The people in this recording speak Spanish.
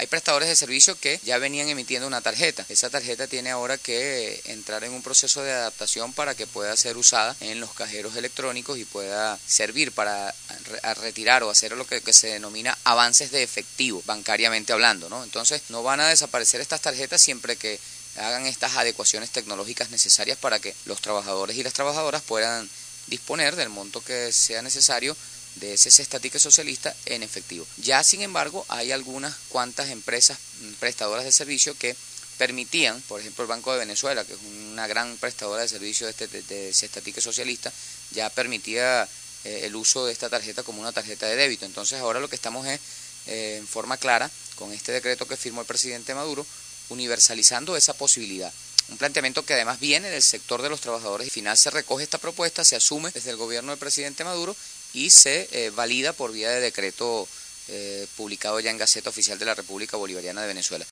Hay prestadores de servicio que ya venían emitiendo una tarjeta. Esa tarjeta tiene ahora que entrar en un proceso de adaptación para que pueda ser usada en los cajeros electrónicos y pueda servir para retirar o hacer lo que se denomina avances de efectivo, bancariamente hablando, ¿no? Entonces no van a desaparecer estas tarjetas siempre que hagan estas adecuaciones tecnológicas necesarias para que los trabajadores y las trabajadoras puedan disponer del monto que sea necesario de ese cesta ticket socialista en efectivo. Ya sin embargo hay algunas cuantas empresas prestadoras de servicio que permitían, por ejemplo el Banco de Venezuela, que es una gran prestadora de servicio de cesta ticket socialista, ya permitía el uso de esta tarjeta como una tarjeta de débito. Entonces ahora lo que estamos es en forma clara, con este decreto que firmó el presidente Maduro, universalizando esa posibilidad. Un planteamiento que además viene del sector de los trabajadores. Al final se recoge esta propuesta, se asume desde el gobierno del presidente Maduro y se valida por vía de decreto publicado ya en Gaceta Oficial de la República Bolivariana de Venezuela.